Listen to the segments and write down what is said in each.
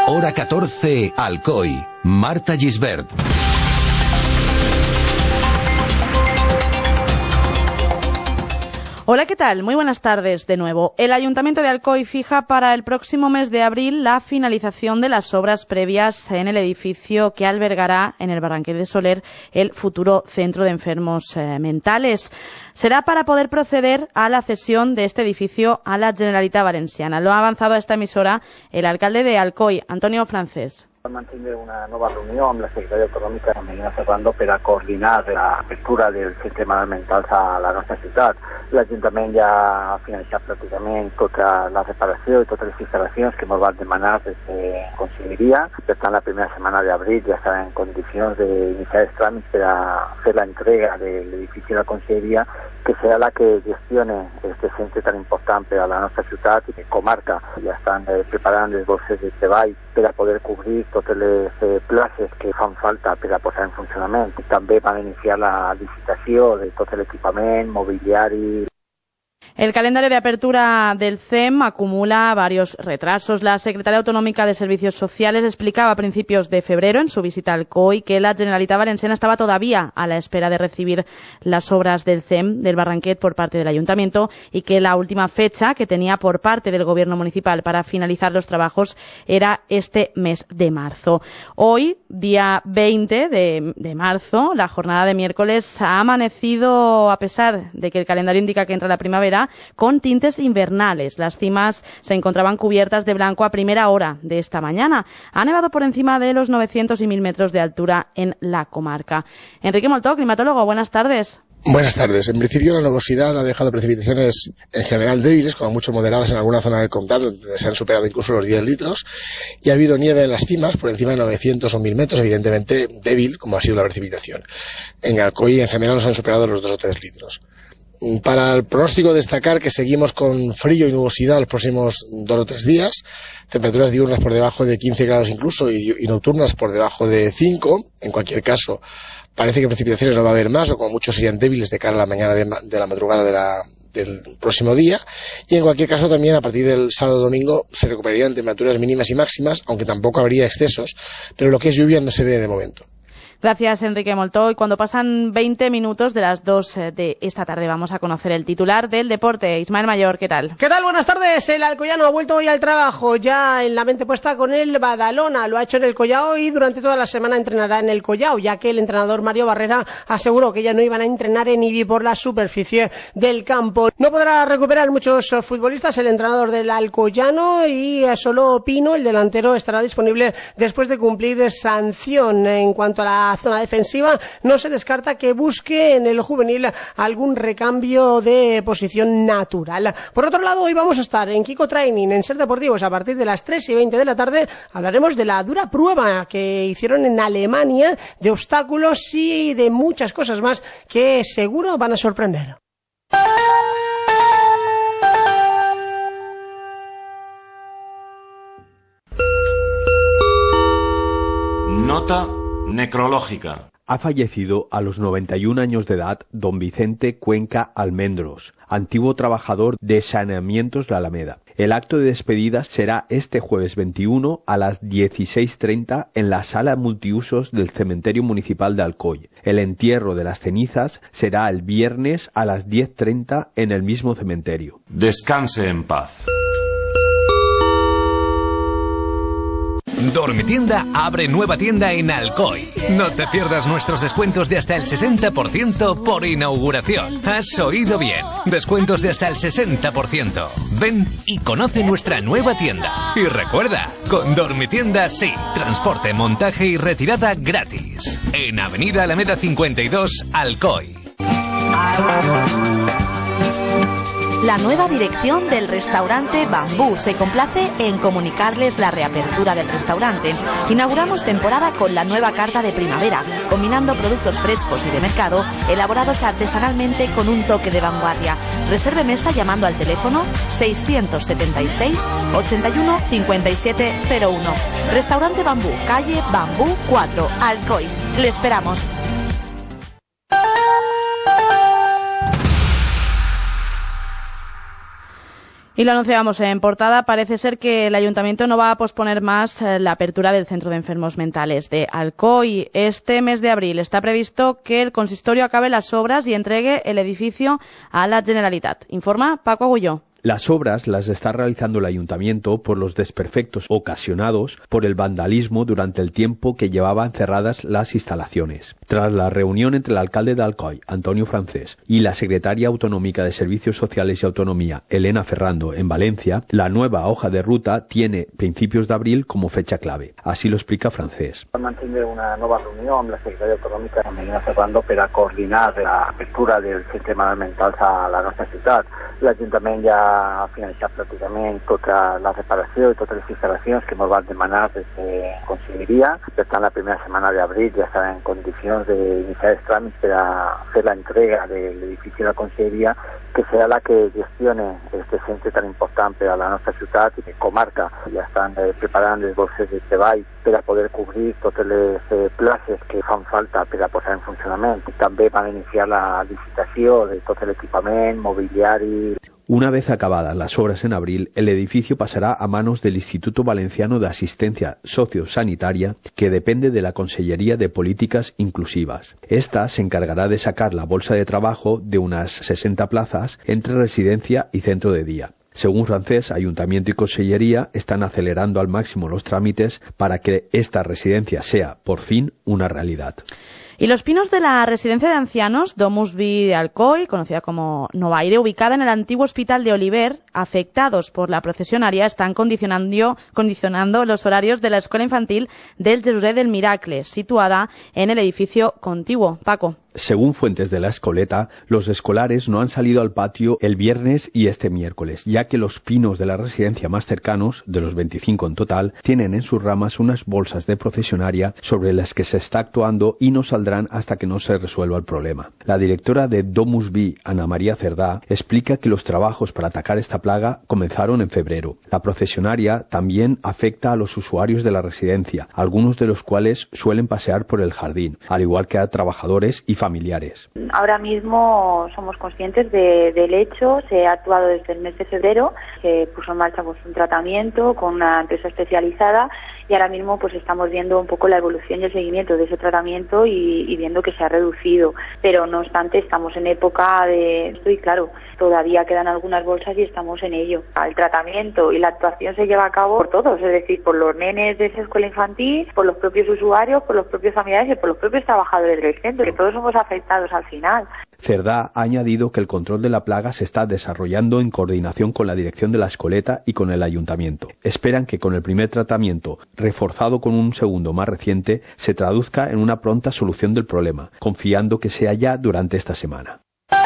Hora 14, Alcoy. Marta Gisbert. Hola, ¿qué tal? Muy buenas tardes de nuevo. El Ayuntamiento de Alcoy fija para el próximo mes de abril la finalización de las obras previas en el edificio que albergará en el Barranquet de Soler el futuro Centro de Enfermos Mentales. Será para poder proceder a la cesión de este edificio a la Generalitat Valenciana. Lo ha avanzado a esta emisora el alcalde de Alcoy, Antonio Francés. Mantiene una nova reunió amb la secretària econòmica Melina Ferrando per a coordinar l'apertura del sistema mental a la nostra ciutat. L'Ajuntament ja ha finalitzat pràcticament tota la reparació i totes les instal·lacions que ens van demanar des de Conselleria. Per tant, la primera setmana d'abril ja estarà en condicions d'iniciar els tràmits per a fer l'entrega de l'edifici de la Conselleria, que serà la que gestione este centre tan important per a la nostra ciutat i comarca. Ja estan preparant les borses de treball per a poder cobrir totes les places que fan falta per a posar en funcionament. També van iniciar la licitació de tot l'equipament, mobiliari. El calendario de apertura del CEM acumula varios retrasos. La secretaria autonómica de Servicios Sociales explicaba a principios de febrero en su visita al COI que la Generalitat Valenciana estaba todavía a la espera de recibir las obras del CEM del Barranquet por parte del Ayuntamiento y que la última fecha que tenía por parte del Gobierno municipal para finalizar los trabajos era este mes de marzo. Hoy, día 20 de marzo, la jornada de miércoles ha amanecido, a pesar de que el calendario indica que entra la primavera, con tintes invernales. Las cimas se encontraban cubiertas de blanco a primera hora de esta mañana. Ha nevado por encima de los 900 y 1000 metros de altura en la comarca. Enrique Moltó, climatólogo, buenas tardes. Buenas tardes. En principio la nubosidad ha dejado precipitaciones en general débiles, como mucho moderadas en alguna zona del condado, donde se han superado incluso los 10 litros, y ha habido nieve en las cimas por encima de 900 o 1000 metros, evidentemente débil, como ha sido la precipitación. En Alcoy en general nos han superado los 2 o 3 litros. Para el pronóstico, destacar que seguimos con frío y nubosidad los próximos 2 o 3 días, temperaturas diurnas por debajo de 15 grados incluso y nocturnas por debajo de 5. En cualquier caso, parece que precipitaciones no va a haber más, o como muchos serían débiles de cara a la mañana de la madrugada del próximo día. Y en cualquier caso también a partir del sábado domingo se recuperarían temperaturas mínimas y máximas, aunque tampoco habría excesos, pero lo que es lluvia no se ve de momento. Gracias, Enrique Moltó. Y cuando pasan 20 minutos de las 2 de esta tarde vamos a conocer el titular del deporte. Ismael Mayor, ¿qué tal? ¿Qué tal? Buenas tardes. El alcoyano ha vuelto hoy al trabajo, ya en la mente puesta con el Badalona. Lo ha hecho en el Collao y durante toda la semana entrenará en el Collao, ya que el entrenador Mario Barrera aseguró que ya no iban a entrenar en Ibi por la superficie del campo. No podrá recuperar muchos futbolistas el entrenador del alcoyano y solo Pino, el delantero, estará disponible después de cumplir sanción. En cuanto a la zona defensiva, no se descarta que busque en el juvenil algún recambio de posición natural. Por otro lado, hoy vamos a estar en Kiko Training, en Ser Deportivos, a partir de las 3:20 de la tarde. Hablaremos de la dura prueba que hicieron en Alemania, de obstáculos y de muchas cosas más que seguro van a sorprender. Nota necrológica. Ha fallecido a los 91 años de edad don Vicente Cuenca Almendros, antiguo trabajador de Saneamientos La Alameda. El acto de despedida será este jueves 21 a las 16:30 en la sala multiusos del Cementerio Municipal de Alcoy. El entierro de las cenizas será el viernes a las 10:30 en el mismo cementerio. Descanse en paz. Dormitienda abre nueva tienda en Alcoy. No te pierdas nuestros descuentos de hasta el 60% por inauguración. Has oído bien. Descuentos de hasta el 60%. Ven y conoce nuestra nueva tienda. Y recuerda, con Dormitienda sí, transporte, montaje y retirada gratis. En Avenida Alameda 52, Alcoy. La nueva dirección del restaurante Bambú se complace en comunicarles la reapertura del restaurante. Inauguramos temporada con la nueva carta de primavera, combinando productos frescos y de mercado, elaborados artesanalmente con un toque de vanguardia. Reserve mesa llamando al teléfono 676 81 57 01. Restaurante Bambú, calle Bambú 4, Alcoy. Le esperamos. Y lo anunciábamos en portada, parece ser que el Ayuntamiento no va a posponer más la apertura del Centro de Enfermos Mentales de Alcoy. Este mes de abril está previsto que el consistorio acabe las obras y entregue el edificio a la Generalitat. Informa Paco Agulló. Las obras las está realizando el Ayuntamiento por los desperfectos ocasionados por el vandalismo durante el tiempo que llevaban cerradas las instalaciones. Tras la reunión entre el alcalde de Alcoy, Antonio Francés, y la secretaria autonómica de Servicios Sociales y Autonomía, Elena Ferrando, en Valencia, la nueva hoja de ruta tiene principios de abril como fecha clave. Así lo explica Francés. Vam mantenir una nova reunió amb la secretaria autonòmica, amb Elena Ferrando, per a coordinar l'apertura del centre mentals a la nostra ciutat. L'Ajuntament ja ha finalitzat pràcticament tota la reparació i totes les instal·lacions que ens van demanar des de Conselleria. Per tant, la primera setmana d'abril ja estarà en condicions d'iniciar els tràmits per a fer l'entrega de l'edifici de la Conselleria, que serà la que gestione este centre tan important per a la nostra ciutat i comarca. Ja estan preparant les borses de treball per a poder cobrir totes les places que fan falta per a posar en funcionament. També van iniciar la licitació de tot l'equipament, mobiliari. Una vez acabadas las obras en abril, el edificio pasará a manos del Instituto Valenciano de Asistencia Sociosanitaria, que depende de la Consellería de Políticas Inclusivas. Esta se encargará de sacar la bolsa de trabajo de unas 60 plazas entre residencia y centro de día. Según Francés, Ayuntamiento y Consellería están acelerando al máximo los trámites para que esta residencia sea, por fin, una realidad. Y los pinos de la residencia de ancianos Domus Vi de Alcoy, conocida como Novaire, ubicada en el antiguo hospital de Oliver, afectados por la procesionaria, están condicionando los horarios de la escuela infantil del Jesús del Miracle, situada en el edificio contiguo. Paco. Según fuentes de la escoleta, los escolares no han salido al patio el viernes y este miércoles, ya que los pinos de la residencia más cercanos, de los 25 en total, tienen en sus ramas unas bolsas de procesionaria sobre las que se está actuando y no saldrán hasta que no se resuelva el problema. La directora de Domus Vi, Ana María Cerdá, explica que los trabajos para atacar esta plaga comenzaron en febrero. La procesionaria también afecta a los usuarios de la residencia, algunos de los cuales suelen pasear por el jardín, al igual que a trabajadores y familiares. Ahora mismo somos conscientes del hecho, se ha actuado desde el mes de febrero, se puso en marcha un tratamiento con una empresa especializada y ahora mismo pues estamos viendo un poco la evolución y el seguimiento de ese tratamiento y viendo que se ha reducido, pero no obstante estamos en época de esto y claro, todavía quedan algunas bolsas y estamos en ello. El tratamiento y la actuación se lleva a cabo por todos, es decir, por los nenes de esa escuela infantil, por los propios usuarios, por los propios familiares y por los propios trabajadores del centro, que todos somos afectados al final. Cerdá ha añadido que el control de la plaga se está desarrollando en coordinación con la dirección de la escoleta y con el ayuntamiento. Esperan que con el primer tratamiento, reforzado con un segundo más reciente, se traduzca en una pronta solución del problema, confiando que sea ya durante esta semana.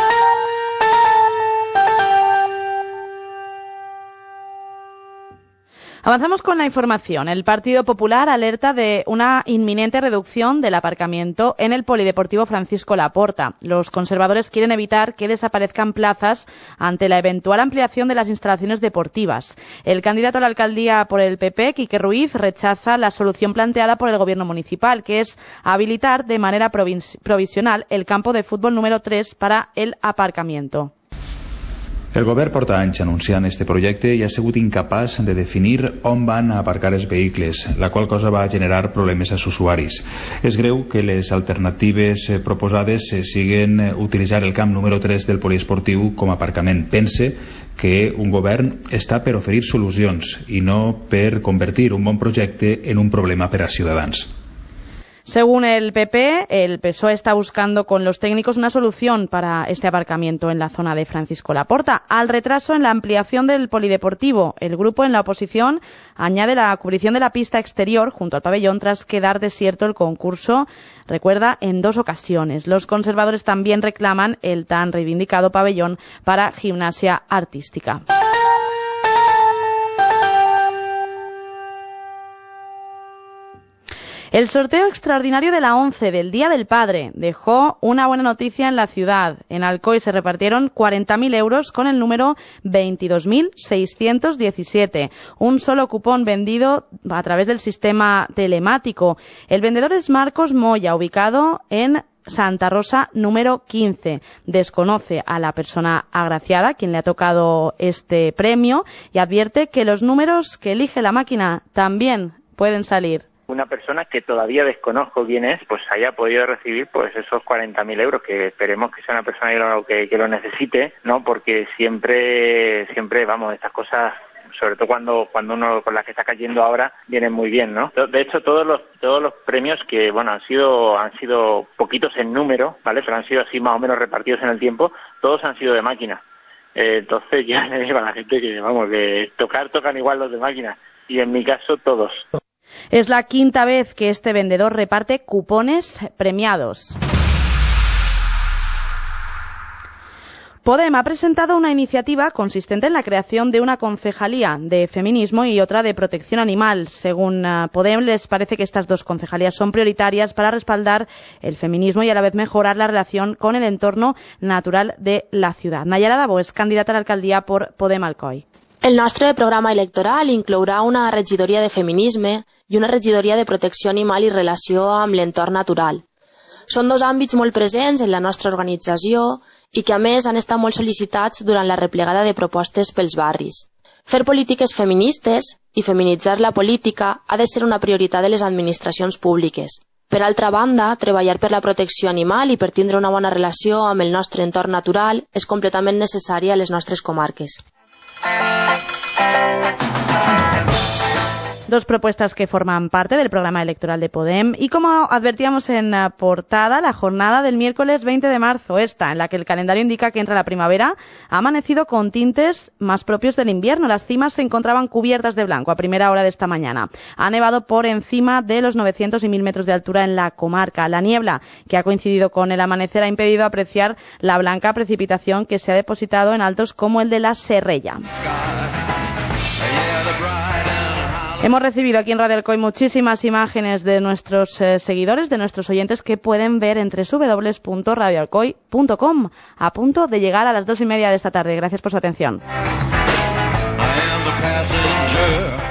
Avanzamos con la información. El Partido Popular alerta de una inminente reducción del aparcamiento en el Polideportivo Francisco Laporta. Los conservadores quieren evitar que desaparezcan plazas ante la eventual ampliación de las instalaciones deportivas. El candidato a la alcaldía por el PP, Quique Ruiz, rechaza la solución planteada por el gobierno municipal, que es habilitar de manera provisional el campo de fútbol número 3 para el aparcamiento. El govern porta anys anunciant este projecte i ha sigut incapaç de definir on van a aparcar els vehicles, la qual cosa va generar problemes als usuaris. És greu que les alternatives proposades siguen utilitzar el camp número 3 del poliesportiu com a aparcament. Pense que un govern està per oferir solucions i no per convertir un bon projecte en un problema per als ciutadans. Según el PP, el PSOE está buscando con los técnicos una solución para este aparcamiento en la zona de Francisco Laporta. Al retraso en la ampliación del polideportivo, el grupo en la oposición añade la cubrición de la pista exterior junto al pabellón tras quedar desierto el concurso, recuerda, en 2 ocasiones. Los conservadores también reclaman el tan reivindicado pabellón para gimnasia artística. El sorteo extraordinario de la ONCE del Día del Padre dejó una buena noticia en la ciudad. En Alcoy se repartieron 40.000 euros con el número 22.617. Un solo cupón vendido a través del sistema telemático. El vendedor es Marcos Moya, ubicado en Santa Rosa número 15. Desconoce a la persona agraciada, quien le ha tocado este premio, y advierte que los números que elige la máquina también pueden salir. Una persona que todavía desconozco quién es, pues haya podido recibir pues esos 40.000 euros, que esperemos que sea una persona que lo necesite, ¿no? Porque siempre, vamos, estas cosas, sobre todo cuando uno con las que está cayendo ahora, vienen muy bien, ¿no? De hecho, todos los premios que, bueno, han sido poquitos en número, ¿vale? Pero han sido así más o menos repartidos en el tiempo, todos han sido de máquina. Entonces ya le digo a la gente que, vamos, que tocan igual los de máquina, y en mi caso todos. Es la quinta vez que este vendedor reparte cupones premiados. Podem ha presentado una iniciativa consistente en la creación de una concejalía de feminismo y otra de protección animal. Según Podem, les parece que estas dos concejalías son prioritarias para respaldar el feminismo y a la vez mejorar la relación con el entorno natural de la ciudad. Nayara Dabo és candidata a l'alcaldia per Podem Alcoi. El nostre programa electoral inclourà una regidoria de feminisme i una regidoria de protecció animal i relació amb l'entorn natural. Són dos àmbits molt presents en la nostra organització i que a més han estat molt sol·licitats durant la replegada de propostes pels barris. Fer polítiques feministes i feminitzar la política ha de ser una prioritat de les administracions públiques. Per altra banda, treballar per la protecció animal i per tindre una bona relació amb el nostre entorn natural és completament necessari a les nostres comarques. Dos propuestas que forman parte del programa electoral de Podem y, como advertíamos en portada, la jornada del miércoles 20 de marzo, esta en la que el calendario indica que entra la primavera, ha amanecido con tintes más propios del invierno. Las cimas se encontraban cubiertas de blanco a primera hora de esta mañana. Ha nevado por encima de los 900 y 1000 metros de altura en la comarca. La niebla, que ha coincidido con el amanecer, ha impedido apreciar la blanca precipitación que se ha depositado en altos como el de la Serrella. Hemos recibido aquí en Radio Alcoi muchísimas imágenes de nuestros seguidores, de nuestros oyentes, que pueden ver en www.radioalcoi.com, a punto de llegar a las 2:30 de esta tarde. Gracias por su atención.